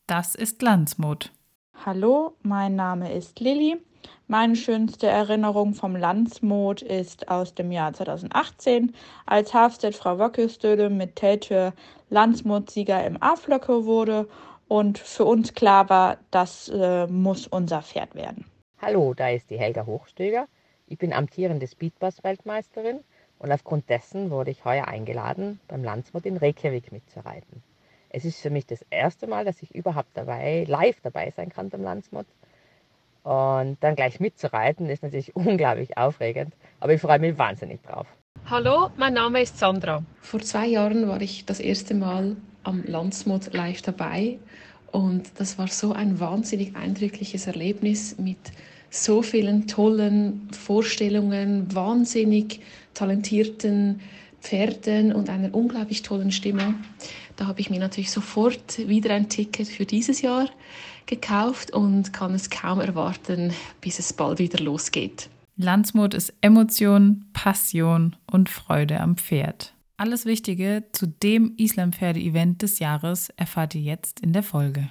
Das ist Landsmut. Hallo, mein Name ist Lilly. Meine schönste Erinnerung vom Landsmut ist aus dem Jahr 2018, als Hafstedt Frau Wöckelstöde mit Teltür Landsmutsieger im A-Flöcke wurde und für uns klar war, das muss unser Pferd werden. Hallo, da ist die Helga Hochstöger. Ich bin amtierende Speedbus-Weltmeisterin und aufgrund dessen wurde ich heuer eingeladen, beim Landsmut in Reykjavik mitzureiten. Es ist für mich das erste Mal, dass ich überhaupt live dabei sein kann beim Landsmut. Und dann gleich mitzureiten ist natürlich unglaublich aufregend, aber ich freue mich wahnsinnig drauf. Hallo, mein Name ist Sandra. Vor 2 Jahren war ich das erste Mal am Landsmut live dabei und das war so ein wahnsinnig eindrückliches Erlebnis mit so vielen tollen Vorstellungen, wahnsinnig talentierten Pferden und einer unglaublich tollen Stimmung. Da habe ich mir natürlich sofort wieder ein Ticket für dieses Jahr gekauft und kann es kaum erwarten, bis es bald wieder losgeht. Landsmut ist Emotion, Passion und Freude am Pferd. Alles Wichtige zu dem Islandpferde-Event des Jahres erfahrt ihr jetzt in der Folge.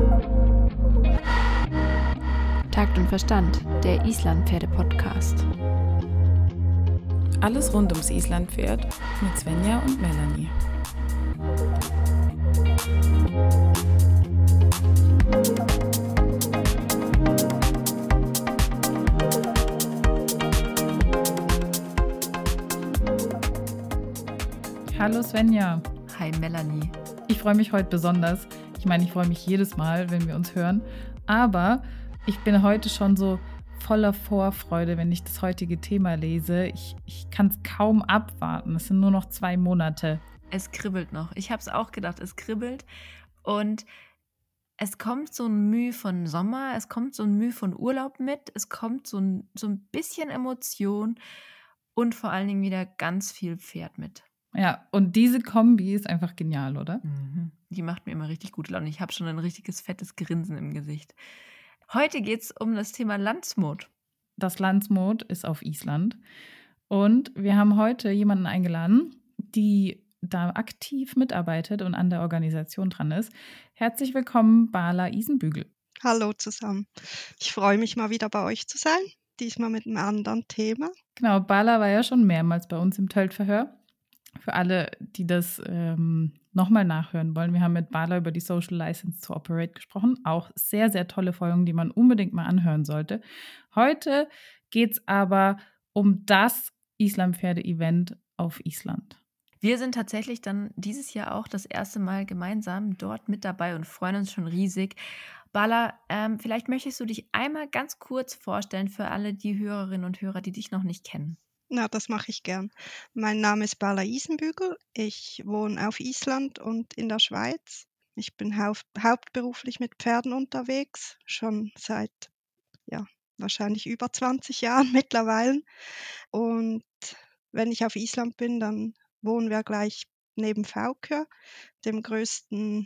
Takt und Verstand, der Islandpferde-Podcast. Alles rund ums Islandpferd mit Svenja und Melanie. Hallo Svenja. Hi Melanie. Ich freue mich heute besonders. Ich meine, ich freue mich jedes Mal, wenn wir uns hören. Aber ich bin heute schon so voller Vorfreude, wenn ich das heutige Thema lese. Ich kann es kaum abwarten. Es sind nur noch 2 Monate. Es kribbelt noch. Ich habe es auch gedacht, es kribbelt. Und es kommt so ein Mühe von Sommer, es kommt so ein Mühe von Urlaub mit, es kommt so ein bisschen Emotion und vor allen Dingen wieder ganz viel Pferd mit. Ja, und diese Kombi ist einfach genial, oder? Die macht mir immer richtig gute Laune. Ich habe schon ein richtiges fettes Grinsen im Gesicht. Heute geht es um das Thema Landsmut. Das Landsmut ist auf Island. Und wir haben heute jemanden eingeladen, die da aktiv mitarbeitet und an der Organisation dran ist. Herzlich willkommen, Bala Isenbügel. Hallo zusammen. Ich freue mich mal wieder bei euch zu sein, diesmal mit einem anderen Thema. Genau, Bala war ja schon mehrmals bei uns im Töltverhör. Für alle, die das nochmal nachhören wollen, wir haben mit Bala über die Social License to Operate gesprochen. Auch sehr, sehr tolle Folgen, die man unbedingt mal anhören sollte. Heute geht es aber um das Islandpferde-Event auf Island. Wir sind tatsächlich dann dieses Jahr auch das erste Mal gemeinsam dort mit dabei und freuen uns schon riesig. Bala, vielleicht möchtest du dich einmal ganz kurz vorstellen für alle die Hörerinnen und Hörer, die dich noch nicht kennen. Na, das mache ich gern. Mein Name ist Bala Isenbügel. Ich wohne auf Island und in der Schweiz. Ich bin hauptberuflich mit Pferden unterwegs, schon seit wahrscheinlich über 20 Jahren mittlerweile. Und wenn ich auf Island bin, dann wohnen wir gleich neben Fákja, dem größten,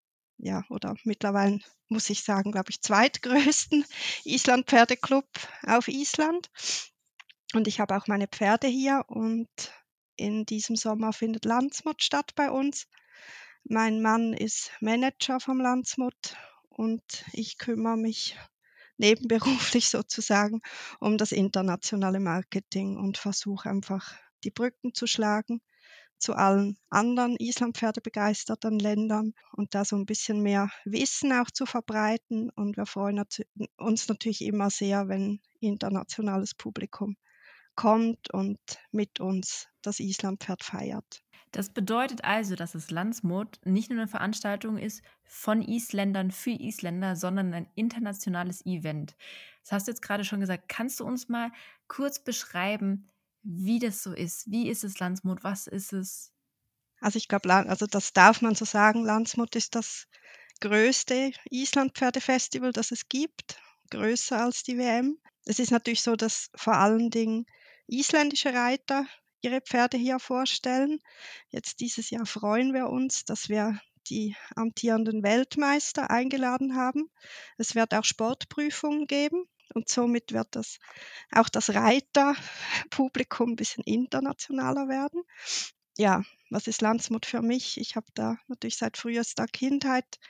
oder mittlerweile muss ich sagen, glaube ich, zweitgrößten Island-Pferdeclub auf Island. Und ich habe auch meine Pferde hier und in diesem Sommer findet Landsmut statt bei uns. Mein Mann ist Manager vom Landsmut und ich kümmere mich nebenberuflich sozusagen um das internationale Marketing und versuche einfach die Brücken zu schlagen zu allen anderen Islandpferdebegeisterten Ländern und da so ein bisschen mehr Wissen auch zu verbreiten. Und wir freuen uns natürlich immer sehr, wenn internationales Publikum kommt und mit uns das Islandpferd feiert. Das bedeutet also, dass das Landsmut nicht nur eine Veranstaltung ist von Isländern für Isländer, sondern ein internationales Event. Das hast du jetzt gerade schon gesagt. Kannst du uns mal kurz beschreiben, wie das so ist? Wie ist das Landsmut? Was ist es? Also ich glaube, das darf man so sagen, Landsmut ist das größte Islandpferdefestival, das es gibt, größer als die WM. Es ist natürlich so, dass vor allen Dingen isländische Reiter ihre Pferde hier vorstellen. Jetzt dieses Jahr freuen wir uns, dass wir die amtierenden Weltmeister eingeladen haben. Es wird auch Sportprüfungen geben und somit wird auch das Reiterpublikum ein bisschen internationaler werden. Ja, was ist Landsmut für mich? Ich habe da natürlich seit frühester Kindheit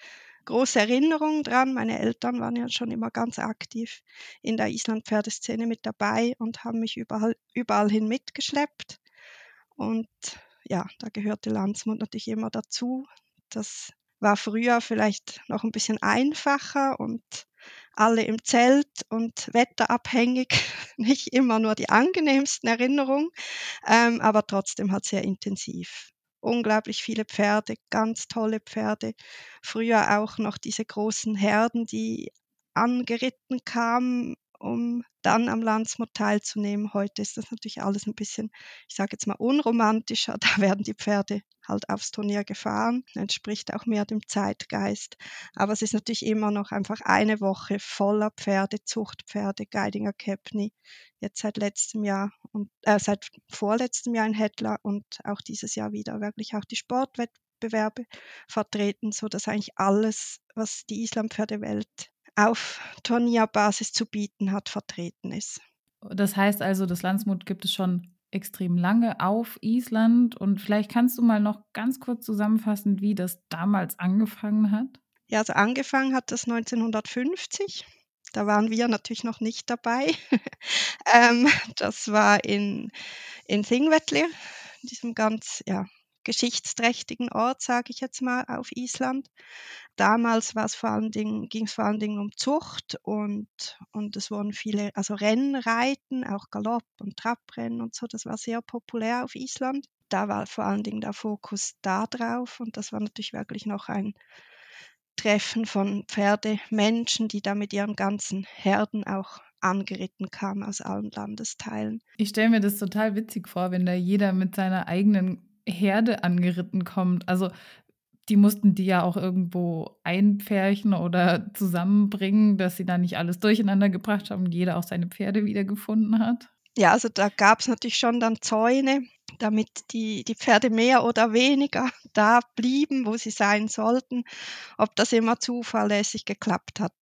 große Erinnerungen dran. Meine Eltern waren ja schon immer ganz aktiv in der Island-Pferdeszene mit dabei und haben mich überall hin mitgeschleppt. Und ja, da gehörte Landsmut natürlich immer dazu. Das war früher vielleicht noch ein bisschen einfacher und alle im Zelt und wetterabhängig, nicht immer nur die angenehmsten Erinnerungen, aber trotzdem halt sehr intensiv. Unglaublich viele Pferde, ganz tolle Pferde. Früher auch noch diese großen Herden, die angeritten kamen, um dann am Landsmut teilzunehmen. Heute ist das natürlich alles ein bisschen, ich sage jetzt mal, unromantischer. Da werden die Pferde halt aufs Turnier gefahren, entspricht auch mehr dem Zeitgeist. Aber es ist natürlich immer noch einfach eine Woche voller Pferde, Zuchtpferde, Geidinger Kepni, jetzt seit letztem Jahr und seit vorletztem Jahr in Hettler und auch dieses Jahr wieder wirklich auch die Sportwettbewerbe vertreten, sodass eigentlich alles, was die Islandpferdewelt auf Turnierbasis zu bieten hat, vertreten ist. Das heißt also, das Landsmut gibt es schon extrem lange auf Island. Und vielleicht kannst du mal noch ganz kurz zusammenfassen, wie das damals angefangen hat? Ja, also angefangen hat das 1950. Da waren wir natürlich noch nicht dabei. Das war in Þingvellir, diesem ganz geschichtsträchtigen Ort, sage ich jetzt mal, auf Island. Damals ging es vor allen Dingen um Zucht und es wurden viele, also Rennreiten, auch Galopp- und Traprennen und so, das war sehr populär auf Island. Da war vor allen Dingen der Fokus da drauf und das war natürlich wirklich noch ein Treffen von Pferdemenschen, die da mit ihren ganzen Herden auch angeritten kamen aus allen Landesteilen. Ich stelle mir das total witzig vor, wenn da jeder mit seiner eigenen Herde angeritten kommt. Also die mussten die ja auch irgendwo einpferchen oder zusammenbringen, dass sie da nicht alles durcheinander gebracht haben und jeder auch seine Pferde wiedergefunden hat. Ja, also da gab es natürlich schon dann Zäune, damit die Pferde mehr oder weniger da blieben, wo sie sein sollten. Ob das immer zuverlässig geklappt hat,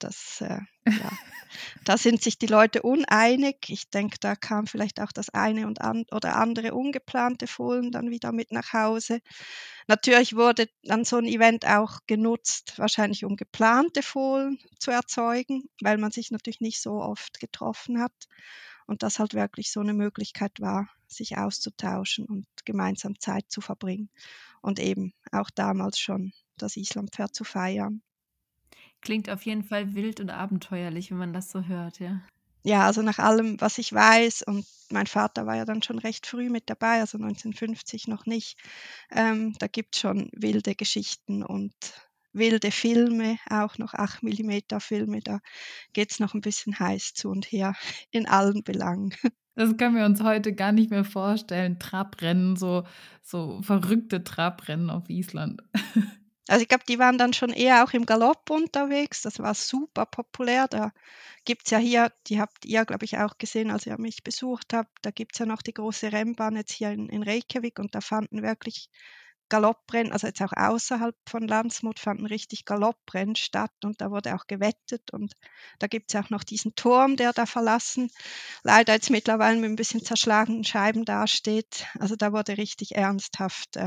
da sind sich die Leute uneinig. Ich denke, da kam vielleicht auch das eine oder andere ungeplante Fohlen dann wieder mit nach Hause. Natürlich wurde dann so ein Event auch genutzt, wahrscheinlich um geplante Fohlen zu erzeugen, weil man sich natürlich nicht so oft getroffen hat und das halt wirklich so eine Möglichkeit war, sich auszutauschen und gemeinsam Zeit zu verbringen und eben auch damals schon das Islandpferd zu feiern. Klingt auf jeden Fall wild und abenteuerlich, wenn man das so hört, ja. Ja, also nach allem, was ich weiß, und mein Vater war ja dann schon recht früh mit dabei, also 1950 noch nicht, da gibt's schon wilde Geschichten und wilde Filme, auch noch 8 mm Filme, da geht's noch ein bisschen heiß zu und her in allen Belangen. Das können wir uns heute gar nicht mehr vorstellen. Trabrennen, so verrückte Trabrennen auf Island. Also ich glaube, die waren dann schon eher auch im Galopp unterwegs. Das war super populär. Da gibt's ja hier, die habt ihr, glaube ich, auch gesehen, als ihr mich besucht habt, da gibt's ja noch die große Rennbahn jetzt hier in Reykjavik und da fanden wirklich Galopprennen, also jetzt auch außerhalb von Landsmut, fanden richtig Galopprennen statt und da wurde auch gewettet und da gibt's auch noch diesen Turm, der da verlassen, leider jetzt mittlerweile mit ein bisschen zerschlagenen Scheiben dasteht. Also da wurde richtig ernsthaft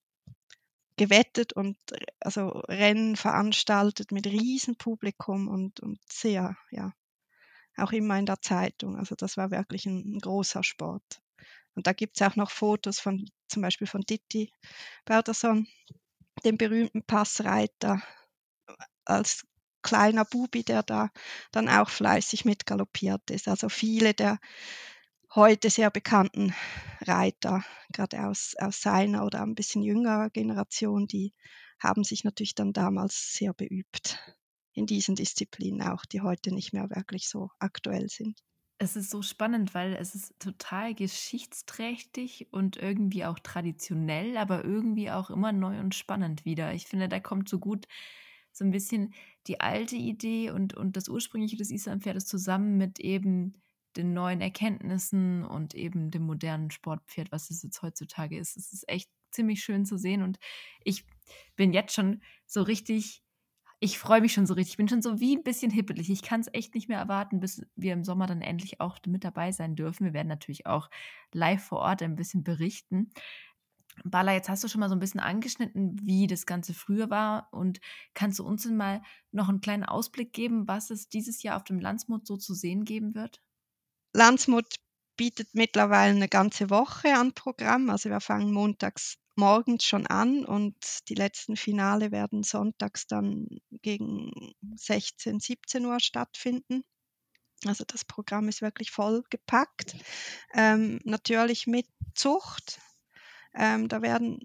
gewettet und also Rennen veranstaltet mit Riesenpublikum und sehr, ja, auch immer in der Zeitung. Also das war wirklich ein großer Sport. Und da gibt's auch noch Fotos von zum Beispiel von Titti Berderson, dem berühmten Passreiter, als kleiner Bubi, der da dann auch fleißig mitgaloppiert ist. Also viele der heute sehr bekannten Reiter, gerade aus seiner oder ein bisschen jüngerer Generation, die haben sich natürlich dann damals sehr beübt in diesen Disziplinen auch, die heute nicht mehr wirklich so aktuell sind. Es ist so spannend, weil es ist total geschichtsträchtig und irgendwie auch traditionell, aber irgendwie auch immer neu und spannend wieder. Ich finde, da kommt so gut so ein bisschen die alte Idee und das Ursprüngliche des Islandpferdes zusammen mit eben den neuen Erkenntnissen und eben dem modernen Sportpferd, was es jetzt heutzutage ist. Es ist echt ziemlich schön zu sehen und ich bin jetzt schon so richtig ich freue mich schon so richtig. Ich bin schon so wie ein bisschen hippelig. Ich kann es echt nicht mehr erwarten, bis wir im Sommer dann endlich auch mit dabei sein dürfen. Wir werden natürlich auch live vor Ort ein bisschen berichten. Bala, jetzt hast du schon mal so ein bisschen angeschnitten, wie das Ganze früher war. Und kannst du uns denn mal noch einen kleinen Ausblick geben, was es dieses Jahr auf dem Landsmut so zu sehen geben wird? Landsmut bietet mittlerweile eine ganze Woche an Programm. Also wir fangen montags morgens schon an und die letzten Finale werden sonntags dann gegen 16, 17 Uhr stattfinden. Also das Programm ist wirklich vollgepackt. Natürlich mit Zucht. Da werden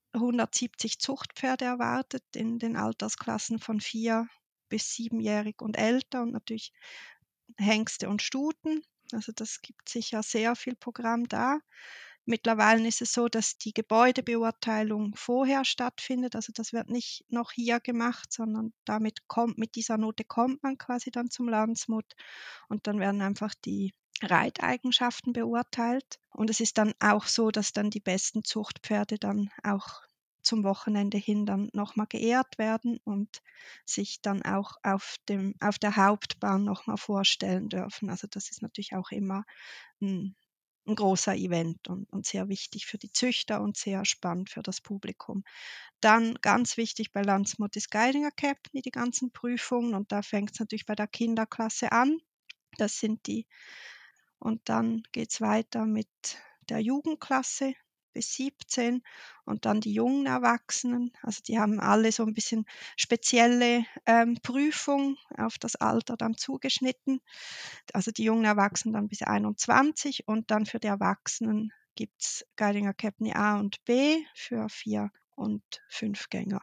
170 Zuchtpferde erwartet in den Altersklassen von 4 bis 7-jährig und älter und natürlich Hengste und Stuten. Also das gibt sicher sehr viel Programm da. Mittlerweile ist es so, dass die Gebäudebeurteilung vorher stattfindet. Also das wird nicht noch hier gemacht, sondern mit dieser Note kommt man quasi dann zum Landsmut und dann werden einfach die Reiteigenschaften beurteilt. Und es ist dann auch so, dass dann die besten Zuchtpferde dann auch zum Wochenende hin dann nochmal geehrt werden und sich dann auch auf der Hauptbahn nochmal vorstellen dürfen. Also das ist natürlich auch immer ein großer Event und sehr wichtig für die Züchter und sehr spannend für das Publikum. Dann ganz wichtig bei Landsmut ist Guiding Academy, die ganzen Prüfungen und da fängt es natürlich bei der Kinderklasse an. Das sind die und dann geht es weiter mit der Jugendklasse bis 17 und dann die jungen Erwachsenen. Also die haben alle so ein bisschen spezielle Prüfung auf das Alter dann zugeschnitten. Also die jungen Erwachsenen dann bis 21 und dann für die Erwachsenen gibt es Guiding Academy A und B für 4- und 5-Gänger.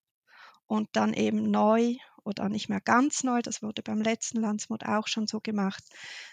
Und dann eben neu oder nicht mehr ganz neu, das wurde beim letzten Landsmut auch schon so gemacht,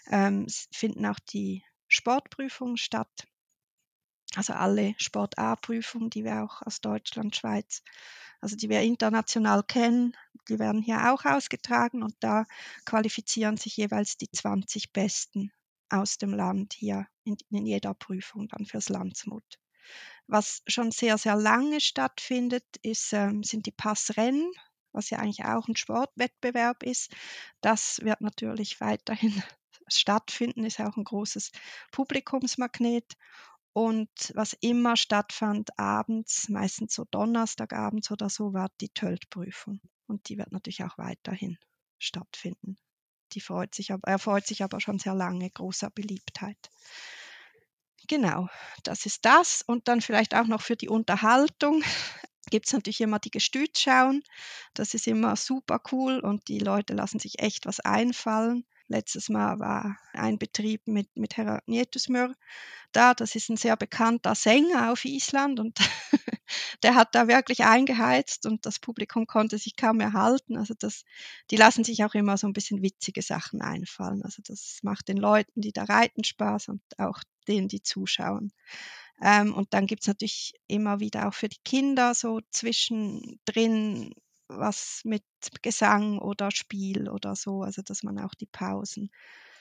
finden auch die Sportprüfungen statt. Also alle Sport-A-Prüfungen, die wir auch aus Deutschland, Schweiz, also die wir international kennen, die werden hier auch ausgetragen und da qualifizieren sich jeweils die 20 Besten aus dem Land hier in jeder Prüfung dann fürs Landsmut. Was schon sehr, sehr lange stattfindet, sind die Passrennen, was ja eigentlich auch ein Sportwettbewerb ist. Das wird natürlich weiterhin stattfinden, ist auch ein großes Publikumsmagnet. Und was immer stattfand abends, meistens so donnerstagabends oder so, war die Töltprüfung. Und die wird natürlich auch weiterhin stattfinden. Erfreut sich aber schon sehr lange großer Beliebtheit. Genau, das ist das. Und dann vielleicht auch noch für die Unterhaltung gibt es natürlich immer die Gestütsschauen. Das ist immer super cool und die Leute lassen sich echt was einfallen. Letztes Mal war ein Betrieb mit Herr Nietusmör da. Das ist ein sehr bekannter Sänger auf Island und der hat da wirklich eingeheizt und das Publikum konnte sich kaum mehr halten. Also die lassen sich auch immer so ein bisschen witzige Sachen einfallen. Also das macht den Leuten, die da reiten, Spaß und auch denen, die zuschauen. Und dann gibt es natürlich immer wieder auch für die Kinder so zwischendrin was mit Gesang oder Spiel oder so, also dass man auch die Pausen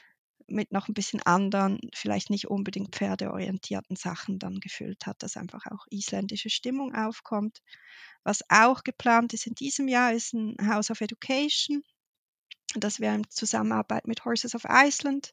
mit noch ein bisschen anderen, vielleicht nicht unbedingt pferdeorientierten Sachen dann gefüllt hat, dass einfach auch isländische Stimmung aufkommt. Was auch geplant ist in diesem Jahr, ist ein House of Education, das wir in Zusammenarbeit mit Horses of Iceland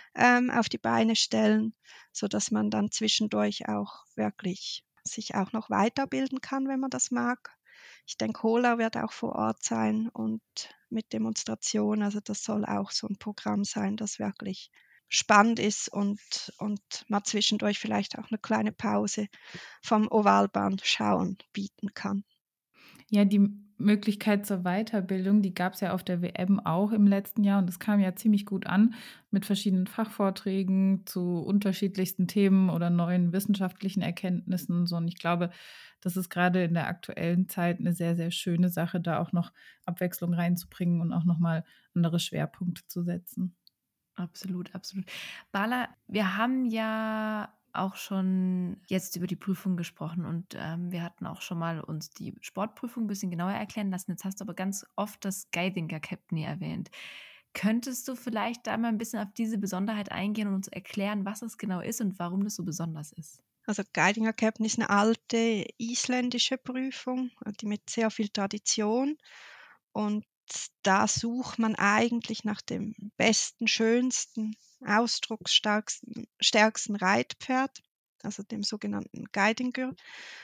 auf die Beine stellen, sodass man dann zwischendurch auch wirklich sich auch noch weiterbilden kann, wenn man das mag. Ich denke, Hola wird auch vor Ort sein und mit Demonstration. Also das soll auch so ein Programm sein, das wirklich spannend ist und man zwischendurch vielleicht auch eine kleine Pause vom Ovalbahn schauen bieten kann. Ja, die Möglichkeit zur Weiterbildung, die gab es ja auf der WM auch im letzten Jahr und das kam ja ziemlich gut an mit verschiedenen Fachvorträgen zu unterschiedlichsten Themen oder neuen wissenschaftlichen Erkenntnissen und so. Und ich glaube, das ist gerade in der aktuellen Zeit eine sehr, sehr schöne Sache, da auch noch Abwechslung reinzubringen und auch nochmal andere Schwerpunkte zu setzen. Absolut, absolut. Bala, wir haben ja auch schon jetzt über die Prüfung gesprochen und wir hatten auch schon mal uns die Sportprüfung ein bisschen genauer erklären lassen. Jetzt hast du aber ganz oft das Guiding Academy erwähnt. Könntest du vielleicht da mal ein bisschen auf diese Besonderheit eingehen und uns erklären, was es genau ist und warum das so besonders ist? Also Guiding Academy ist eine alte isländische Prüfung, die mit sehr viel Tradition und da sucht man eigentlich nach dem besten, schönsten, ausdrucksstärksten Reitpferd. also dem sogenannten Guiding-Gurt.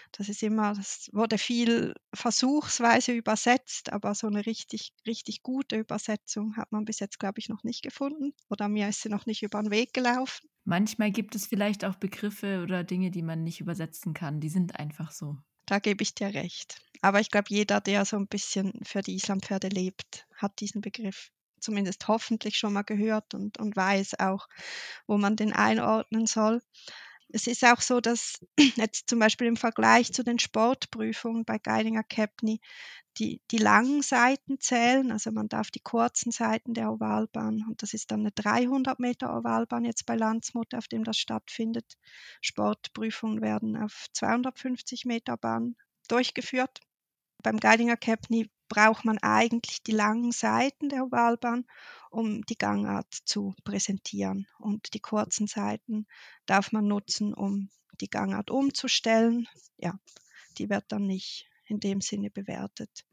Das wurde viel versuchsweise übersetzt, aber so eine richtig, richtig gute Übersetzung hat man bis jetzt, glaube ich, noch nicht gefunden. Oder mir ist sie noch nicht über den Weg gelaufen. Manchmal gibt es vielleicht auch Begriffe oder Dinge, die man nicht übersetzen kann. Die sind einfach so. Da gebe ich dir recht. Aber ich glaube, jeder, der so ein bisschen für die Islampferde lebt, hat diesen Begriff zumindest hoffentlich schon mal gehört und weiß auch, wo man den einordnen soll. Es ist auch so, dass jetzt zum Beispiel im Vergleich zu den Sportprüfungen bei Guiding Academy die langen Seiten zählen. Also man darf die kurzen Seiten der Ovalbahn, und das ist dann eine 300 Meter Ovalbahn jetzt bei Landsmoot, auf dem das stattfindet. Sportprüfungen werden auf 250 Meter Bahn durchgeführt. Beim Guiding Academy braucht man eigentlich die langen Seiten der Ovalbahn, um die Gangart zu präsentieren. Und die kurzen Seiten darf man nutzen, um die Gangart umzustellen. Ja, die wird dann nicht in dem Sinne bewertet.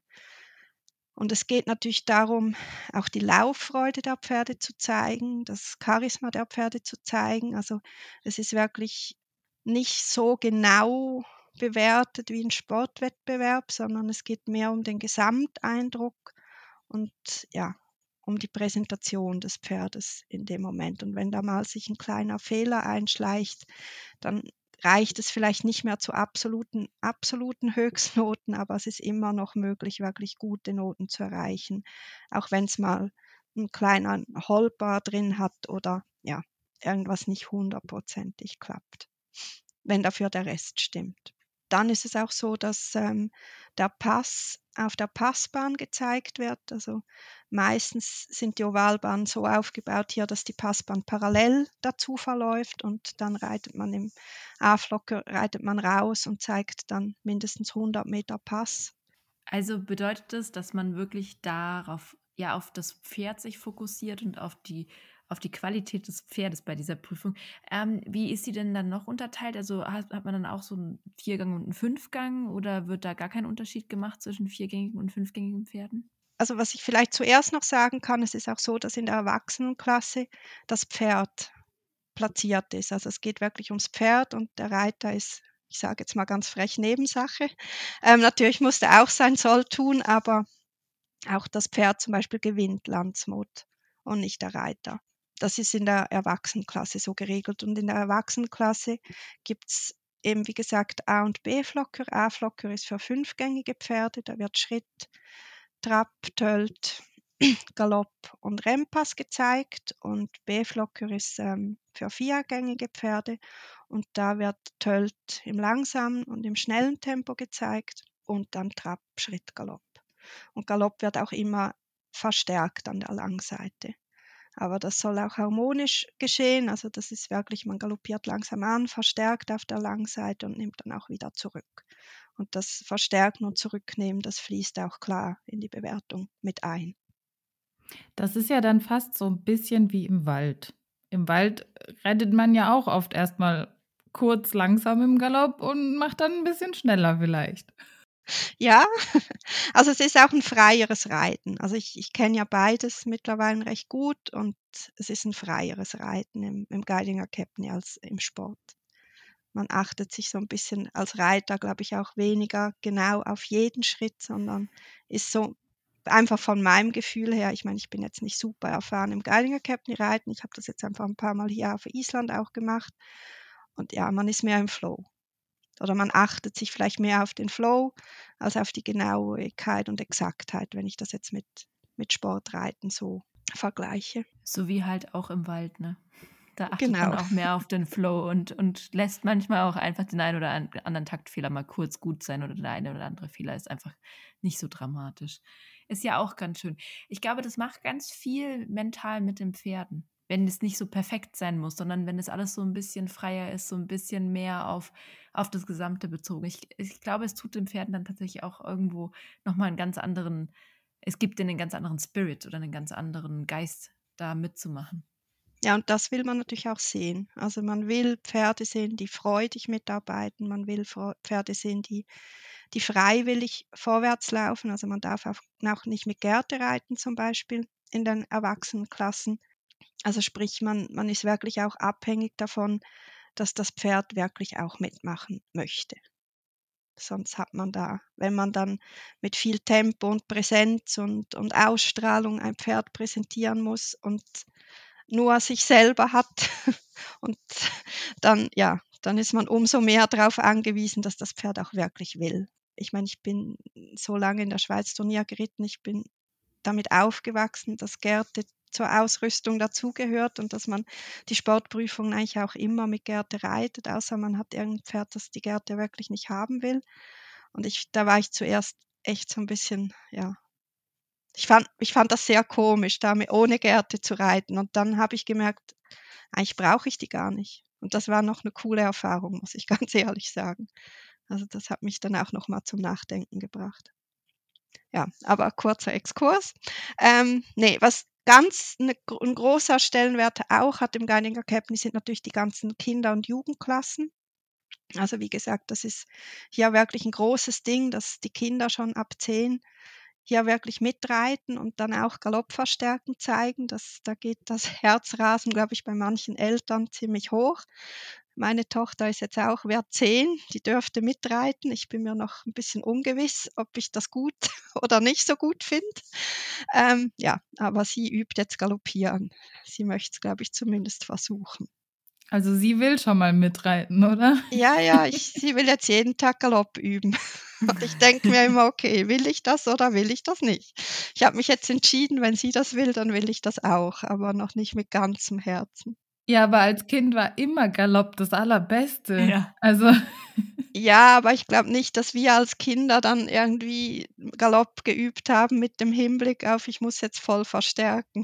Und es geht natürlich darum, auch die Lauffreude der Pferde zu zeigen, das Charisma der Pferde zu zeigen. Also es ist wirklich nicht so genau bewertet wie ein Sportwettbewerb, sondern es geht mehr um den Gesamteindruck und ja, um die Präsentation des Pferdes in dem Moment. Und wenn da mal sich ein kleiner Fehler einschleicht, dann reicht es vielleicht nicht mehr zu absoluten Höchstnoten, aber es ist immer noch möglich, wirklich gute Noten zu erreichen, auch wenn es mal ein kleiner Holper drin hat oder ja, irgendwas nicht hundertprozentig klappt, wenn dafür der Rest stimmt. Dann ist es auch so, dass der Pass auf der Passbahn gezeigt wird. Also meistens sind die Ovalbahnen so aufgebaut hier, dass die Passbahn parallel dazu verläuft, und dann reitet man im A-Flocker raus und zeigt dann mindestens 100 Meter Pass. Also bedeutet das, dass man wirklich darauf, ja, auf das Pferd sich fokussiert und auf die Qualität des Pferdes bei dieser Prüfung. Wie ist sie denn dann noch unterteilt? Also hat man dann auch so einen Viergang und einen Fünfgang, oder wird da gar kein Unterschied gemacht zwischen viergängigen und fünfgängigen Pferden? Also was ich vielleicht zuerst noch sagen kann, es ist auch so, dass in der Erwachsenenklasse das Pferd platziert ist. Also es geht wirklich ums Pferd, und der Reiter ist, ich sage jetzt mal ganz frech, Nebensache. Natürlich muss er auch sein Soll tun, aber auch das Pferd zum Beispiel gewinnt Landsmoot und nicht der Reiter. Das ist in der Erwachsenenklasse so geregelt. Und in der Erwachsenenklasse gibt es eben, wie gesagt, A- und B-Flocker. A-Flocker ist für fünfgängige Pferde, da wird Schritt, Trab, Tölt, Galopp und Rempass gezeigt, und B-Flocker ist für viergängige Pferde, und da wird Tölt im langsamen und im schnellen Tempo gezeigt und dann Trab, Schritt, Galopp. Und Galopp wird auch immer verstärkt an der Langseite. Aber das soll auch harmonisch geschehen, also das ist wirklich, man galoppiert langsam an, verstärkt auf der Langseite und nimmt dann auch wieder zurück. Und das Verstärken und Zurücknehmen, das fließt auch klar in die Bewertung mit ein. Das ist ja dann fast so ein bisschen wie im Wald. Im Wald reitet man ja auch oft erstmal kurz langsam im Galopp und macht dann ein bisschen schneller vielleicht. Ja, also es ist auch ein freieres Reiten. Also ich kenne ja beides mittlerweile recht gut, und es ist ein freieres Reiten im Guiding Academy als im Sport. Man achtet sich so ein bisschen als Reiter, glaube ich, auch weniger genau auf jeden Schritt, sondern ist so einfach von meinem Gefühl her, ich meine, ich bin jetzt nicht super erfahren im Guiding Academy Reiten, ich habe das jetzt einfach ein paar Mal hier auf Island auch gemacht, und ja, man ist mehr im Flow. Oder man achtet sich vielleicht mehr auf den Flow als auf die Genauigkeit und Exaktheit, wenn ich das jetzt mit Sportreiten so vergleiche. So wie halt auch im Wald, ne? Da achtet man Genau. auch mehr auf den Flow und lässt manchmal auch einfach den einen oder anderen Taktfehler mal kurz gut sein, oder der eine oder andere Fehler ist einfach nicht so dramatisch. Ist ja auch ganz schön. Ich glaube, das macht ganz viel mental mit den Pferden, wenn es nicht so perfekt sein muss, sondern wenn es alles so ein bisschen freier ist, so ein bisschen mehr auf das Gesamte bezogen. Ich glaube, es tut den Pferden dann tatsächlich auch irgendwo nochmal einen ganz anderen, es gibt denen einen ganz anderen Spirit oder einen ganz anderen Geist, da mitzumachen. Ja, und das will man natürlich auch sehen. Also man will Pferde sehen, die freudig mitarbeiten, man will Pferde sehen, die freiwillig vorwärts laufen. Also man darf auch nicht mit Gerte reiten zum Beispiel in den Erwachsenenklassen. Also sprich, man ist wirklich auch abhängig davon, dass das Pferd wirklich auch mitmachen möchte. Sonst hat man da, wenn man dann mit viel Tempo und Präsenz und Ausstrahlung ein Pferd präsentieren muss und nur sich selber hat und dann ist man umso mehr darauf angewiesen, dass das Pferd auch wirklich will. Ich meine, ich bin so lange in der Schweiz Turnier geritten, ich bin damit aufgewachsen, dass Gerte zur Ausrüstung dazugehört und dass man die Sportprüfungen eigentlich auch immer mit Gerte reitet, außer man hat irgendein Pferd, das die Gerte wirklich nicht haben will. Und da war ich zuerst echt so ein bisschen, ja, ich fand das sehr komisch, da ohne Gerte zu reiten. Und dann habe ich gemerkt, eigentlich brauche ich die gar nicht. Und das war noch eine coole Erfahrung, muss ich ganz ehrlich sagen. Also das hat mich dann auch noch mal zum Nachdenken gebracht. Ja, aber kurzer Exkurs. Was ganz ein großer Stellenwert auch hat im Geininger Academy sind natürlich die ganzen Kinder- und Jugendklassen. Also wie gesagt, das ist hier wirklich ein großes Ding, dass die Kinder schon ab 10 hier wirklich mitreiten und dann auch Galoppverstärken zeigen. Da geht das Herzrasen, glaube ich, bei manchen Eltern ziemlich hoch. Meine Tochter ist jetzt auch, wird 10, die dürfte mitreiten. Ich bin mir noch ein bisschen ungewiss, ob ich das gut oder nicht so gut finde. Aber sie übt jetzt Galoppieren. Sie möchte es, glaube ich, zumindest versuchen. Also sie will schon mal mitreiten, oder? Ja, sie will jetzt jeden Tag Galopp üben. Und ich denke mir immer, okay, will ich das oder will ich das nicht? Ich habe mich jetzt entschieden, wenn sie das will, dann will ich das auch, aber noch nicht mit ganzem Herzen. Ja, aber als Kind war immer Galopp das Allerbeste. Ja. Also Ja, aber ich glaube nicht, dass wir als Kinder dann irgendwie Galopp geübt haben mit dem Hinblick auf, ich muss jetzt voll verstärken.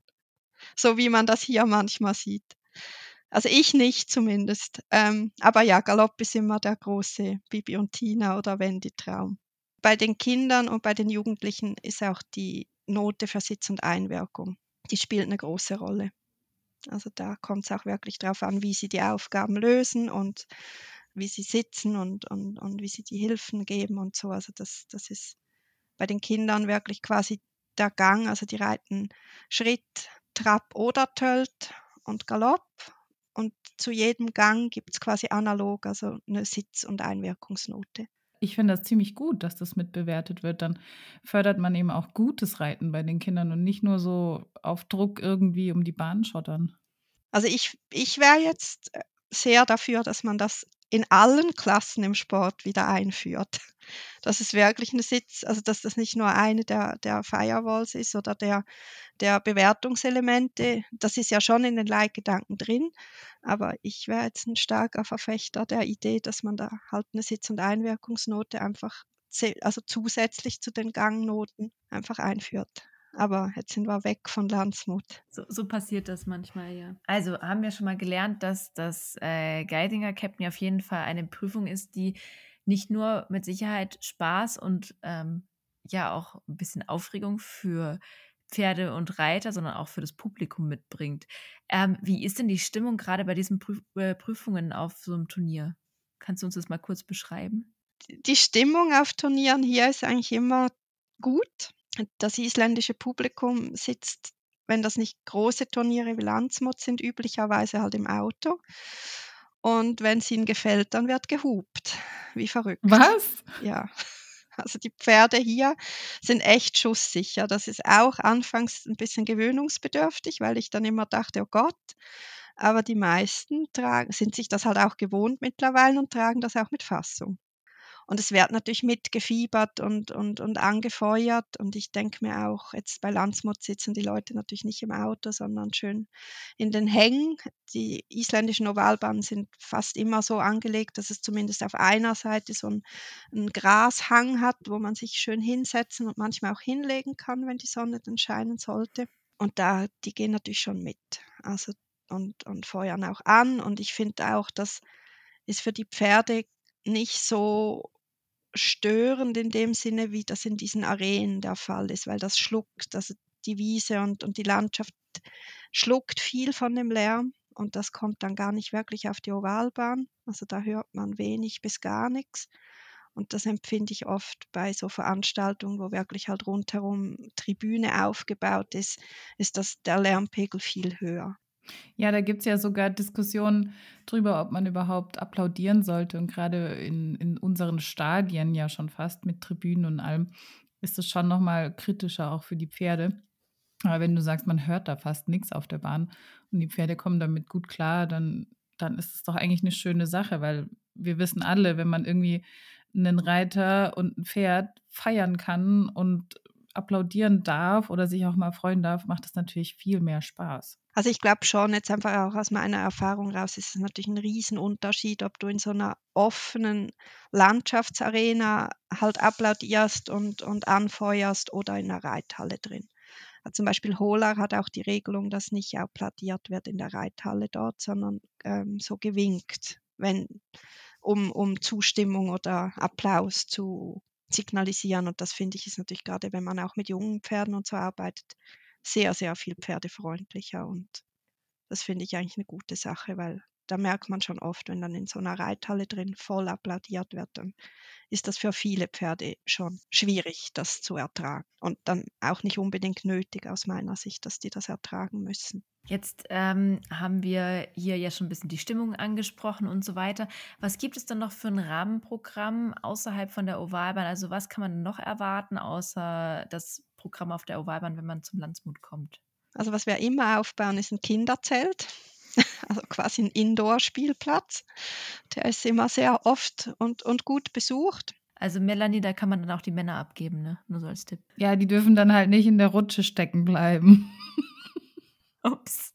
So wie man das hier manchmal sieht. Also ich nicht zumindest. Aber ja, Galopp ist immer der große Bibi und Tina oder Wendy-Traum. Bei den Kindern und bei den Jugendlichen ist auch die Note für Sitz und Einwirkung. Die spielt eine große Rolle. Also da kommt es auch wirklich darauf an, wie sie die Aufgaben lösen und wie sie sitzen und wie sie die Hilfen geben und so. Also das ist bei den Kindern wirklich quasi der Gang. Also die reiten Schritt, Trab oder Tölt und Galopp. Und zu jedem Gang gibt es quasi analog, also eine Sitz- und Einwirkungsnote. ich finde das ziemlich gut, dass das mitbewertet wird. Dann fördert man eben auch gutes Reiten bei den Kindern und nicht nur so auf Druck irgendwie um die Bahn schottern. Also ich wäre jetzt sehr dafür, dass man das in allen Klassen im Sport wieder einführt. Dass es wirklich eine also dass das nicht nur eine der Firewalls ist oder der Bewertungselemente. Das ist ja schon in den Leitgedanken drin, aber ich wäre jetzt ein starker Verfechter der Idee, dass man da halt eine Sitz- und Einwirkungsnote einfach also zusätzlich zu den Gangnoten einfach einführt. Aber jetzt sind wir weg von Landsmut. So passiert das manchmal, ja. Also haben wir schon mal gelernt, dass das Geidinger Captain auf jeden Fall eine Prüfung ist, die nicht nur mit Sicherheit Spaß und ja auch ein bisschen Aufregung für Pferde und Reiter, sondern auch für das Publikum mitbringt. Wie ist denn die Stimmung gerade bei diesen Prüfungen auf so einem Turnier? Kannst du uns das mal kurz beschreiben? Die Stimmung auf Turnieren hier ist eigentlich immer gut. Das isländische Publikum sitzt, wenn das nicht große Turniere wie Landsmot sind, üblicherweise halt im Auto. Und wenn es ihnen gefällt, dann wird gehupt. Wie verrückt. Was? Ja. Also die Pferde hier sind echt schusssicher. Das ist auch anfangs ein bisschen gewöhnungsbedürftig, weil ich dann immer dachte, oh Gott. Aber die meisten sind sich das halt auch gewohnt mittlerweile und tragen das auch mit Fassung. Und es wird natürlich mitgefiebert und angefeuert. Und ich denke mir auch, jetzt bei Landsmot sitzen die Leute natürlich nicht im Auto, sondern schön in den Hängen. Die isländischen Ovalbahnen sind fast immer so angelegt, dass es zumindest auf einer Seite so ein Grashang hat, wo man sich schön hinsetzen und manchmal auch hinlegen kann, wenn die Sonne dann scheinen sollte. Und die gehen natürlich schon mit. Also und feuern auch an. Und ich finde auch, das ist für die Pferde nicht so störend in dem Sinne, wie das in diesen Arenen der Fall ist, weil das schluckt, also die Wiese und die Landschaft schluckt viel von dem Lärm und das kommt dann gar nicht wirklich auf die Ovalbahn. Also da hört man wenig bis gar nichts. Und das empfinde ich oft bei so Veranstaltungen, wo wirklich halt rundherum Tribüne aufgebaut ist, ist der Lärmpegel viel höher. Ja, da gibt es ja sogar Diskussionen drüber, ob man überhaupt applaudieren sollte. Und gerade in unseren Stadien ja schon fast mit Tribünen und allem ist es schon nochmal kritischer auch für die Pferde. Aber wenn du sagst, man hört da fast nichts auf der Bahn und die Pferde kommen damit gut klar, dann ist es doch eigentlich eine schöne Sache, weil wir wissen alle, wenn man irgendwie einen Reiter und ein Pferd feiern kann und applaudieren darf oder sich auch mal freuen darf, macht das natürlich viel mehr Spaß. Also ich glaube schon, jetzt einfach auch aus meiner Erfahrung raus, ist es natürlich ein Riesenunterschied, ob du in so einer offenen Landschaftsarena halt applaudierst und anfeuerst oder in einer Reithalle drin. Zum Beispiel Holar hat auch die Regelung, dass nicht applaudiert wird in der Reithalle dort, sondern so gewinkt, um Zustimmung oder Applaus zu signalisieren. Und das finde ich ist natürlich gerade, wenn man auch mit jungen Pferden und so arbeitet, sehr, sehr viel pferdefreundlicher. Und das finde ich eigentlich eine gute Sache, weil da merkt man schon oft, wenn dann in so einer Reithalle drin voll applaudiert wird, dann ist das für viele Pferde schon schwierig, das zu ertragen. Und dann auch nicht unbedingt nötig aus meiner Sicht, dass die das ertragen müssen. Jetzt haben wir hier ja schon ein bisschen die Stimmung angesprochen und so weiter. Was gibt es denn noch für ein Rahmenprogramm außerhalb von der Ovalbahn? Also was kann man noch erwarten, außer das Programm auf der Ovalbahn, wenn man zum Landsmut kommt? Also was wir immer aufbauen, ist ein Kinderzelt, also quasi ein Indoor-Spielplatz. Der ist immer sehr oft und gut besucht. Also Melanie, da kann man dann auch die Männer abgeben, ne? Nur so als Tipp. Ja, die dürfen dann halt nicht in der Rutsche stecken bleiben. Ups.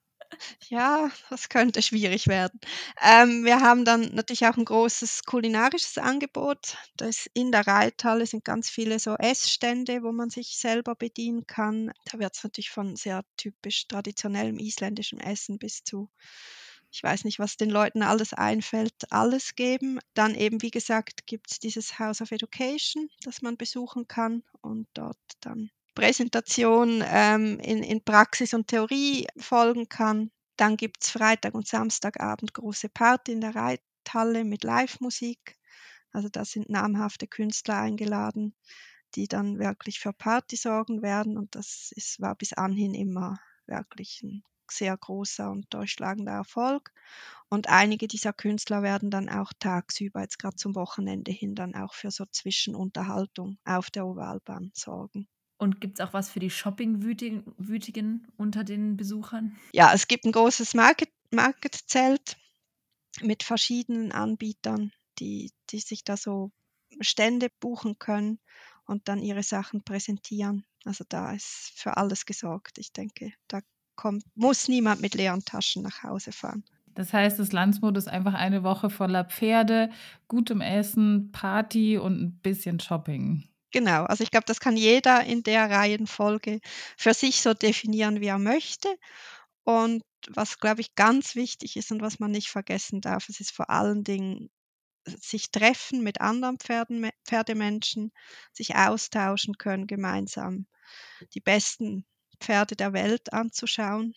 Ja, das könnte schwierig werden. Wir haben dann natürlich auch ein großes kulinarisches Angebot. In der Reithalle sind ganz viele so Essstände, wo man sich selber bedienen kann. Da wird es natürlich von sehr typisch traditionellem isländischem Essen bis zu, ich weiß nicht, was den Leuten alles einfällt, alles geben. Dann eben, wie gesagt, gibt es dieses House of Education, das man besuchen kann und dort dann Präsentation in Praxis und Theorie folgen kann. Dann gibt es Freitag und Samstagabend große Party in der Reithalle mit Live-Musik. Also da sind namhafte Künstler eingeladen, die dann wirklich für Party sorgen werden. Und war bis anhin immer wirklich ein sehr großer und durchschlagender Erfolg. Und einige dieser Künstler werden dann auch tagsüber, jetzt gerade zum Wochenende hin, dann auch für so Zwischenunterhaltung auf der Ovalbahn sorgen. Und gibt es auch was für die Shopping-Wütigen unter den Besuchern? Ja, es gibt ein großes Marketzelt mit verschiedenen Anbietern, die sich da so Stände buchen können und dann ihre Sachen präsentieren. Also da ist für alles gesorgt. Ich denke, muss niemand mit leeren Taschen nach Hause fahren. Das heißt, das Landsmut ist einfach eine Woche voller Pferde, gutem Essen, Party und ein bisschen Shopping. Genau, also ich glaube, das kann jeder in der Reihenfolge für sich so definieren, wie er möchte. Und was, glaube ich, ganz wichtig ist und was man nicht vergessen darf, es ist vor allen Dingen sich treffen mit anderen Pferdemenschen, sich austauschen können gemeinsam, die besten Pferde der Welt anzuschauen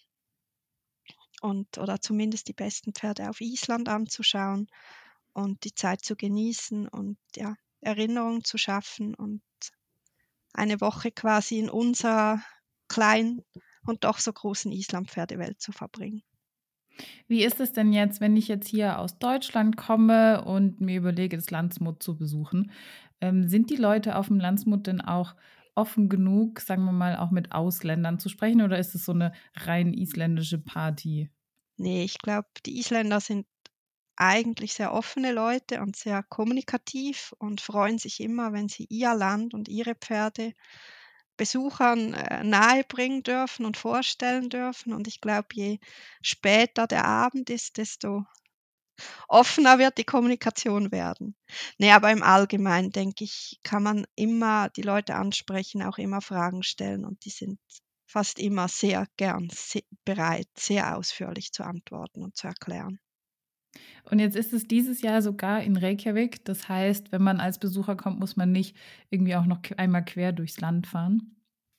oder zumindest die besten Pferde auf Island anzuschauen und die Zeit zu genießen und ja, Erinnerungen zu schaffen und eine Woche quasi in unserer kleinen und doch so großen Islandpferdewelt zu verbringen. Wie ist es denn jetzt, wenn ich jetzt hier aus Deutschland komme und mir überlege, das Landsmut zu besuchen? Sind die Leute auf dem Landsmut denn auch offen genug, sagen wir mal, auch mit Ausländern zu sprechen oder ist es so eine rein isländische Party? Nee, ich glaube, die Isländer sind eigentlich sehr offene Leute und sehr kommunikativ und freuen sich immer, wenn sie ihr Land und ihre Pferde Besuchern nahebringen dürfen und vorstellen dürfen. Und ich glaube, je später der Abend ist, desto offener wird die Kommunikation werden. Ne, aber im Allgemeinen, denke ich, kann man immer die Leute ansprechen, auch immer Fragen stellen und die sind fast immer sehr gern bereit, sehr ausführlich zu antworten und zu erklären. Und jetzt ist es dieses Jahr sogar in Reykjavik. Das heißt, wenn man als Besucher kommt, muss man nicht irgendwie auch noch einmal quer durchs Land fahren.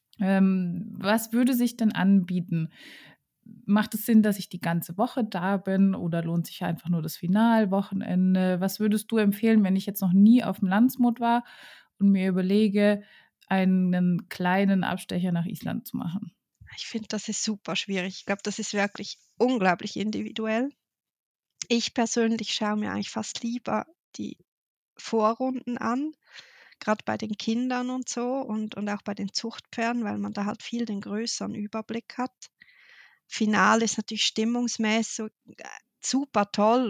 Was würde sich denn anbieten? Macht es Sinn, dass ich die ganze Woche da bin oder lohnt sich einfach nur das Finalwochenende? Was würdest du empfehlen, wenn ich jetzt noch nie auf dem Landsmut war und mir überlege, einen kleinen Abstecher nach Island zu machen? Ich finde, das ist super schwierig. Ich glaube, das ist wirklich unglaublich individuell. Ich persönlich schaue mir eigentlich fast lieber die Vorrunden an, gerade bei den Kindern und so und auch bei den Zuchtpferden, weil man da halt viel den größeren Überblick hat. Finale ist natürlich stimmungsmäßig super toll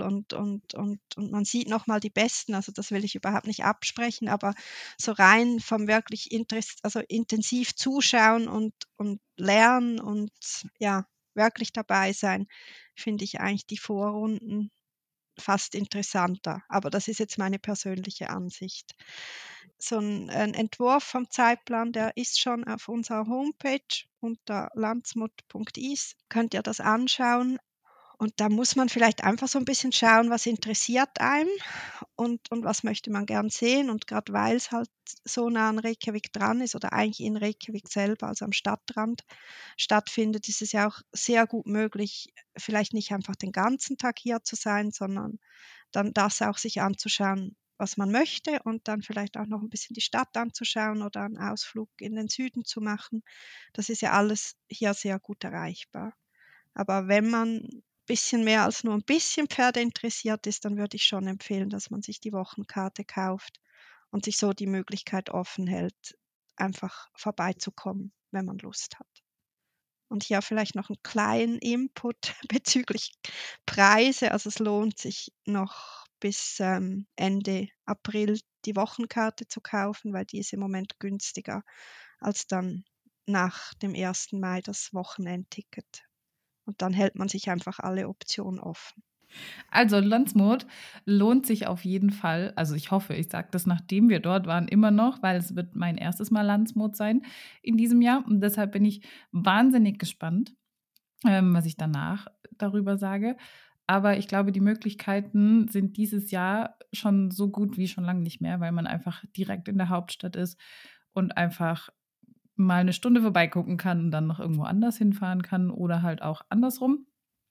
und man sieht noch mal die Besten, also das will ich überhaupt nicht absprechen, aber so rein vom wirklich also intensiv zuschauen und lernen und ja, wirklich dabei sein, finde ich eigentlich die Vorrunden fast interessanter. Aber das ist jetzt meine persönliche Ansicht. So ein Entwurf vom Zeitplan, der ist schon auf unserer Homepage unter landsmut.is. Könnt ihr das anschauen. Und da muss man vielleicht einfach so ein bisschen schauen, was interessiert einem und was möchte man gern sehen. Und gerade weil es halt so nah an Reykjavik dran ist oder eigentlich in Reykjavik selber, also am Stadtrand stattfindet, ist es ja auch sehr gut möglich, vielleicht nicht einfach den ganzen Tag hier zu sein, sondern dann das auch sich anzuschauen, was man möchte und dann vielleicht auch noch ein bisschen die Stadt anzuschauen oder einen Ausflug in den Süden zu machen. Das ist ja alles hier sehr gut erreichbar. Aber wenn man ein bisschen mehr als nur ein bisschen Pferde interessiert ist, dann würde ich schon empfehlen, dass man sich die Wochenkarte kauft und sich so die Möglichkeit offen hält, einfach vorbeizukommen, wenn man Lust hat. Und hier vielleicht noch einen kleinen Input bezüglich Preise. Also es lohnt sich noch bis Ende April die Wochenkarte zu kaufen, weil die ist im Moment günstiger als dann nach dem 1. Mai das Wochenendticket. Und dann hält man sich einfach alle Optionen offen. Also Landsmut lohnt sich auf jeden Fall. Also ich hoffe, ich sage das, nachdem wir dort waren, immer noch, weil es wird mein erstes Mal Landsmut sein in diesem Jahr. Und deshalb bin ich wahnsinnig gespannt, was ich danach darüber sage. Aber ich glaube, die Möglichkeiten sind dieses Jahr schon so gut wie schon lange nicht mehr, weil man einfach direkt in der Hauptstadt ist und einfach mal eine Stunde vorbeigucken kann und dann noch irgendwo anders hinfahren kann oder halt auch andersrum.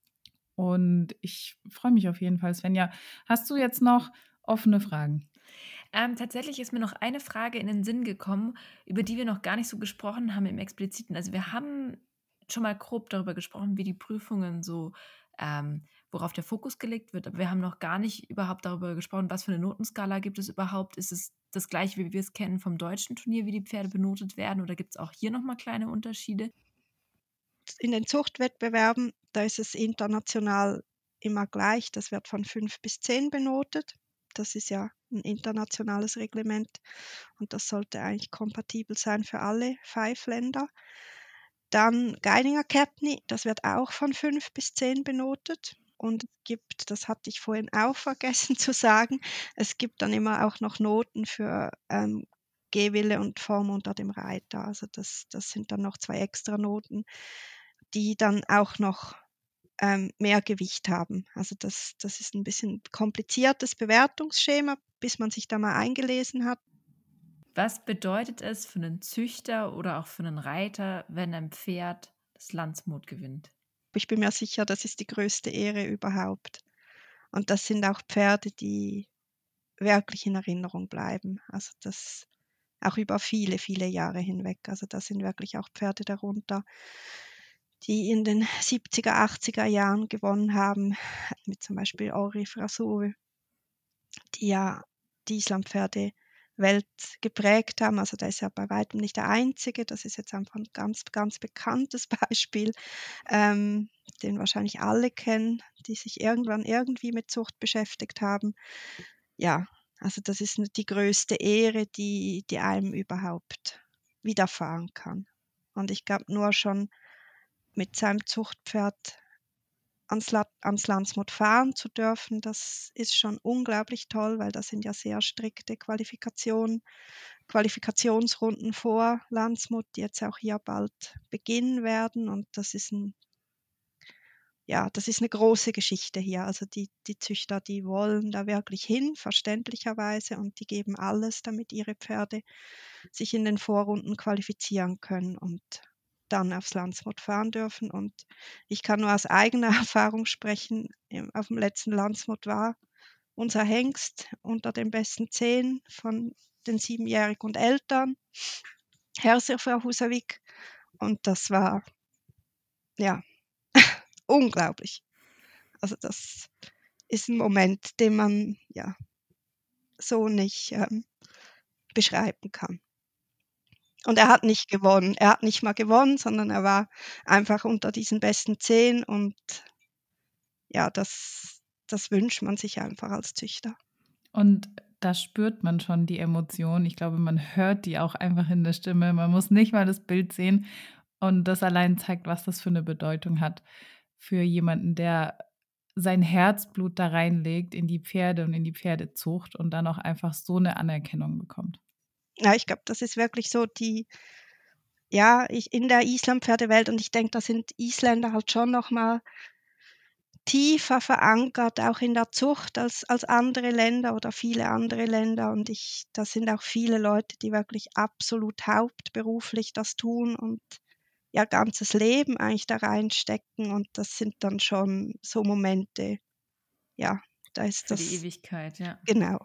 Und ich freue mich auf jeden Fall. Svenja, hast du jetzt noch offene Fragen? Tatsächlich ist mir noch eine Frage in den Sinn gekommen, über die wir noch gar nicht so gesprochen haben im Expliziten. Also wir haben schon mal grob darüber gesprochen, wie die Prüfungen so, worauf der Fokus gelegt wird, aber wir haben noch gar nicht überhaupt darüber gesprochen, was für eine Notenskala gibt es überhaupt? Ist es das gleiche, wie wir es kennen vom deutschen Turnier, wie die Pferde benotet werden, oder gibt es auch hier nochmal kleine Unterschiede? In den Zuchtwettbewerben, da ist es international immer gleich. Das wird von 5 bis 10 benotet. Das ist ja ein internationales Reglement und das sollte eigentlich kompatibel sein für alle 5 Länder. Dann Geininger Capney, das wird auch von 5 bis 10 benotet. Und es gibt, das hatte ich vorhin auch vergessen zu sagen, es gibt dann immer auch noch Noten für Gehwille und Form unter dem Reiter. Also das sind dann noch 2 extra Noten, die dann auch noch mehr Gewicht haben. Also das ist ein bisschen kompliziertes Bewertungsschema, bis man sich da mal eingelesen hat. Was bedeutet es für einen Züchter oder auch für einen Reiter, wenn ein Pferd das Landsmut gewinnt? Ich bin mir sicher, das ist die größte Ehre überhaupt. Und das sind auch Pferde, die wirklich in Erinnerung bleiben. Also das auch über viele, viele Jahre hinweg. Also da sind wirklich auch Pferde darunter, die in den 70er, 80er Jahren gewonnen haben, mit zum Beispiel Henri Frasou, die ja die Islampferde Welt geprägt haben. Also der ist ja bei weitem nicht der einzige. Das ist jetzt einfach ein ganz, ganz bekanntes Beispiel, den wahrscheinlich alle kennen, die sich irgendwann irgendwie mit Zucht beschäftigt haben. Ja, also das ist die größte Ehre, die einem überhaupt widerfahren kann. Und ich glaube, nur schon mit seinem Zuchtpferd ans Landsmut fahren zu dürfen, das ist schon unglaublich toll, weil das sind ja sehr strikte Qualifikationsrunden vor Landsmut, die jetzt auch hier bald beginnen werden. Und das ist das ist eine große Geschichte hier. Also die Züchter, die wollen da wirklich hin, verständlicherweise, und die geben alles, damit ihre Pferde sich in den Vorrunden qualifizieren können und dann aufs Landsmut fahren dürfen. Und ich kann nur aus eigener Erfahrung sprechen. Auf dem letzten Landsmut war unser Hengst unter den besten 10 von den 7-Jährigen und Eltern, Hersir Frau Husavik. Und das war ja, unglaublich. Also das ist ein Moment, den man ja so nicht beschreiben kann. Und er hat nicht gewonnen. Er hat nicht mal gewonnen, sondern er war einfach unter diesen besten 10 und ja, das wünscht man sich einfach als Züchter. Und da spürt man schon die Emotion. Ich glaube, man hört die auch einfach in der Stimme. Man muss nicht mal das Bild sehen. Und das allein zeigt, was das für eine Bedeutung hat für jemanden, der sein Herzblut da reinlegt in die Pferde und in die Pferdezucht und dann auch einfach so eine Anerkennung bekommt. Ja, ich glaube, das ist wirklich so in der Islandpferdewelt, und ich denke, da sind Isländer halt schon noch mal tiefer verankert, auch in der Zucht als andere Länder oder viele andere Länder. Und da sind auch viele Leute, die wirklich absolut hauptberuflich das tun und ihr ganzes Leben eigentlich da reinstecken. Und das sind dann schon so Momente, ja, da ist Für die das Ewigkeit, ja. genau.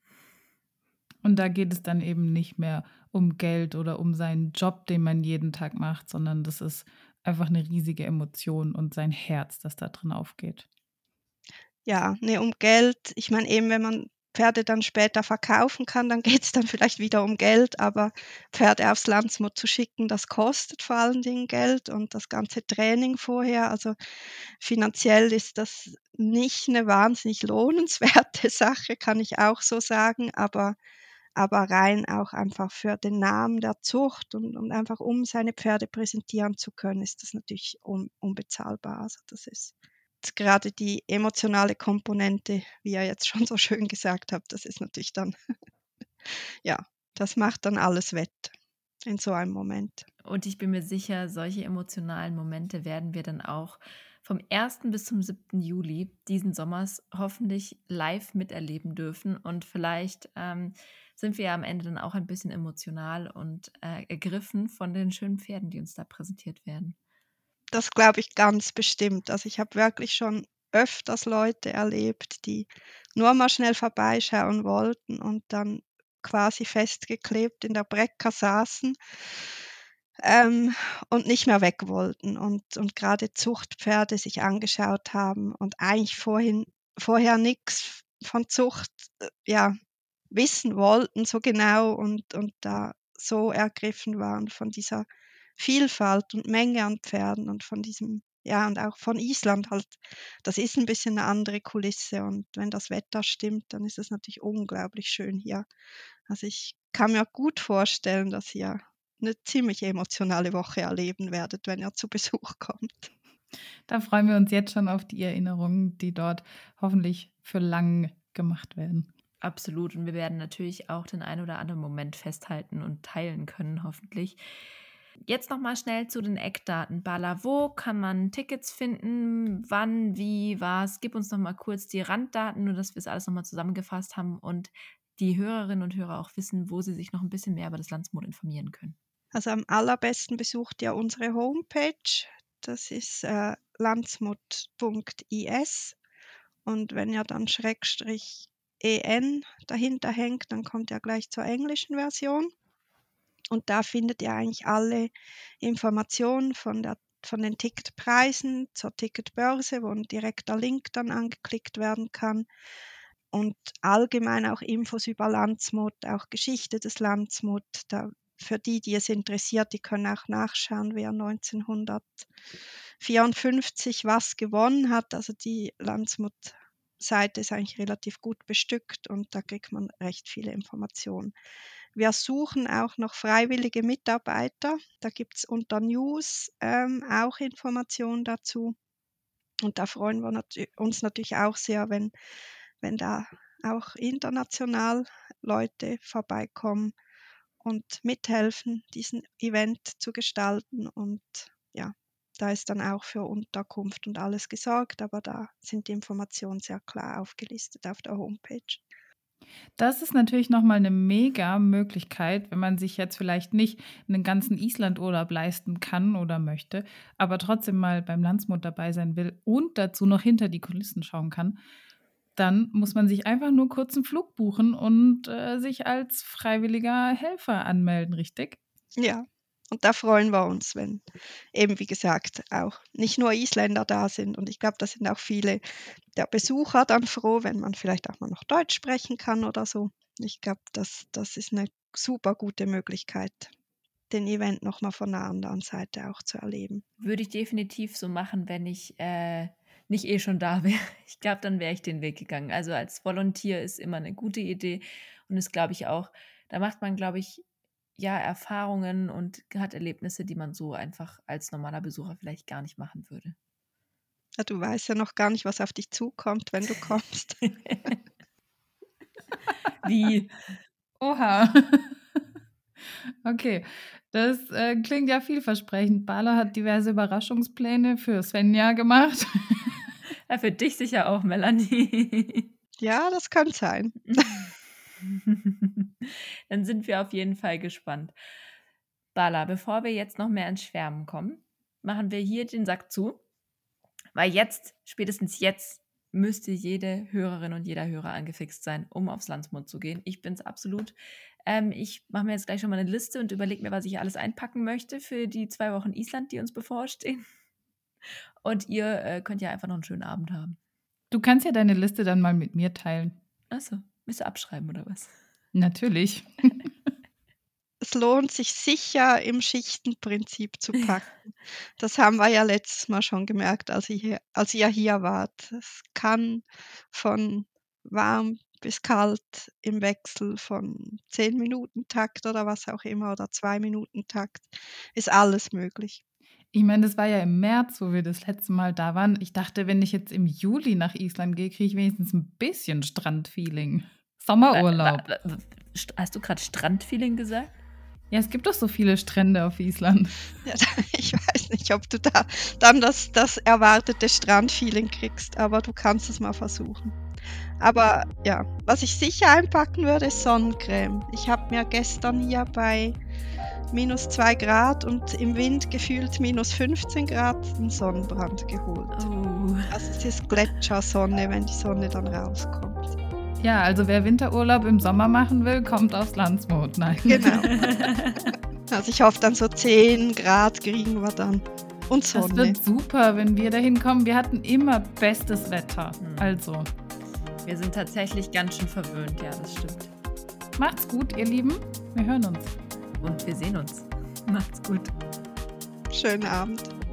Und da geht es dann eben nicht mehr um Geld oder um seinen Job, den man jeden Tag macht, sondern das ist einfach eine riesige Emotion und sein Herz, das da drin aufgeht. Ja, ne, um Geld. Ich meine eben, wenn man Pferde dann später verkaufen kann, dann geht's dann vielleicht wieder um Geld, aber Pferde aufs Landsmoot zu schicken, das kostet vor allen Dingen Geld und das ganze Training vorher. Also, finanziell ist das nicht 'ne wahnsinnig lohnenswerte Sache, kann ich auch so sagen, aber rein auch einfach für den Namen der Zucht und einfach um seine Pferde präsentieren zu können, ist das natürlich unbezahlbar. Also, das ist gerade die emotionale Komponente, wie ihr jetzt schon so schön gesagt habt, das ist natürlich dann ja, das macht dann alles wett in so einem Moment. Und ich bin mir sicher, solche emotionalen Momente werden wir dann auch vom 1. bis zum 7. Juli diesen Sommers hoffentlich live miterleben dürfen. Und vielleicht sind wir ja am Ende dann auch ein bisschen emotional und ergriffen von den schönen Pferden, die uns da präsentiert werden. Das glaube ich ganz bestimmt. Also, ich habe wirklich schon öfters Leute erlebt, die nur mal schnell vorbeischauen wollten und dann quasi festgeklebt in der Brecka saßen, ähm, und nicht mehr weg wollten und grade Zuchtpferde sich angeschaut haben und eigentlich vorher nix von Zucht, wissen wollten so genau und da so ergriffen waren von dieser Vielfalt und Menge an Pferden und von diesem und auch von Island halt. Das ist ein bisschen 'ne andere Kulisse, und wenn das Wetter stimmt, dann ist es natürlich unglaublich schön hier. Also, ich kann mir gut vorstellen, dass ihr 'ne ziemlich emotionale Woche erleben werdet, wenn ihr zu Besuch kommt. Da freuen wir uns jetzt schon auf die Erinnerungen, die dort hoffentlich für lang gemacht werden. Absolut. Und wir werden natürlich auch den einen oder anderen Moment festhalten und teilen können, hoffentlich. Jetzt nochmal schnell zu den Eckdaten. Bala, wo kann man Tickets finden? Wann, wie, was? Gib uns nochmal kurz die Randdaten, nur dass wir es alles nochmal zusammengefasst haben und die Hörerinnen und Hörer auch wissen, wo sie sich noch ein bisschen mehr über das Landsmoot informieren können. Also, am allerbesten besucht ihr unsere Homepage. Das ist, landsmoot.is, und wenn ihr dann /en dahinter hängt, dann kommt ihr gleich zur englischen Version. Und da findet ihr eigentlich alle Informationen von den Ticketpreisen zur Ticketbörse, wo 'n direkter Link dann angeklickt werden kann, und allgemein auch Infos über Landsmoot, auch Geschichte des Landsmoot. Da für die es interessiert, die können auch nachschauen, wer 1954 was gewonnen hat. Also, die Landsmoot-Seite ist eigentlich relativ gut bestückt und da kriegt man recht viele Informationen. Wir suchen auch noch freiwillige Mitarbeiter. Da gibt's unter News, auch Informationen dazu. Und da freuen wir uns natürlich auch sehr, wenn da auch international Leute vorbeikommen und mithelfen, diesen Event zu gestalten. Und ja, da ist dann auch für Unterkunft und alles gesorgt, aber da sind die Informationen sehr klar aufgelistet auf der Homepage. Das ist natürlich noch mal 'ne mega Möglichkeit, wenn man sich jetzt vielleicht nicht einen ganzen Islandurlaub leisten kann oder möchte, aber trotzdem mal beim Landsmoot dabei sein will und dazu noch hinter die Kulissen schauen kann. Dann muss man sich einfach nur kurz 'n Flug buchen und sich als freiwilliger Helfer anmelden, richtig? Ja, Und da freuen wir uns, wenn eben, wie gesagt, auch nicht nur Isländer da sind. Und ich glaube, da sind auch viele der Besucher dann froh, wenn man vielleicht auch mal noch Deutsch sprechen kann oder so. Ich glaube, das ist eine super gute Möglichkeit, den Event noch mal von der anderen Seite auch zu erleben. Würde ich definitiv so machen, wenn ich nicht eh schon da wäre. Ich glaube, dann wäre ich den Weg gegangen. Also als Volunteer ist immer eine gute Idee und ist, glaube ich, auch, da macht man, glaube ich, ja, Erfahrungen und hat Erlebnisse, die man so einfach als normaler Besucher vielleicht gar nicht machen würde. Ja, du weißt ja noch gar nicht, was auf dich zukommt, wenn du kommst. Wie? Oha. Okay, das klingt ja vielversprechend. Bala hat diverse Überraschungspläne für Svenja gemacht. Ja, für dich sicher auch, Melanie. Ja, das kann sein. Dann sind wir auf jeden Fall gespannt. Bala, bevor wir jetzt noch mehr ins Schwärmen kommen, machen wir hier den Sack zu, weil jetzt, spätestens jetzt, müsste jede Hörerin und jeder Hörer angefixt sein, um aufs Landsmod zu gehen. Ich bin es absolut. Ich mache mir jetzt gleich schon mal eine Liste und überlege mir, was ich alles einpacken möchte für die 2 Wochen Island, die uns bevorstehen. Und ihr könnt ja einfach noch einen schönen Abend haben. Du kannst ja deine Liste dann mal mit mir teilen. Achso, willst du abschreiben oder was? Natürlich. Es lohnt sich sicher, im Schichtenprinzip zu packen. Das haben wir ja letztes Mal schon gemerkt, als ihr hier wart. Es kann von warm bis kalt im Wechsel, von 10-Minuten-Takt oder was auch immer oder 2-Minuten-Takt, ist alles möglich. Ich meine, das war ja im März, wo wir das letzte Mal da waren. Ich dachte, wenn ich jetzt im Juli nach Island gehe, kriege ich wenigstens ein bisschen Strandfeeling. Sommerurlaub. Hast du gerade Strandfeeling gesagt? Ja, es gibt doch so viele Strände auf Island. Ja, ich weiß nicht, ob du da dann das erwartete Strandfeeling kriegst, aber du kannst es mal versuchen. Aber ja, was ich sicher einpacken würde, ist Sonnencreme. Ich habe mir gestern hier bei -2 Grad und im Wind gefühlt -15 Grad einen Sonnenbrand geholt. Oh. Also es ist Gletschersonne, wenn die Sonne dann rauskommt. Ja, also wer Winterurlaub im Sommer machen will, kommt aufs Landsmod. Nein. Genau. Also ich hoffe, dann so 10 Grad kriegen wir dann. Und Sonne. Das wird super, wenn wir da hinkommen. Wir hatten immer bestes Wetter. Also. Wir sind tatsächlich ganz schön verwöhnt, ja, das stimmt. Macht's gut, ihr Lieben. Wir hören uns. Und wir sehen uns. Macht's gut. Schönen Abend.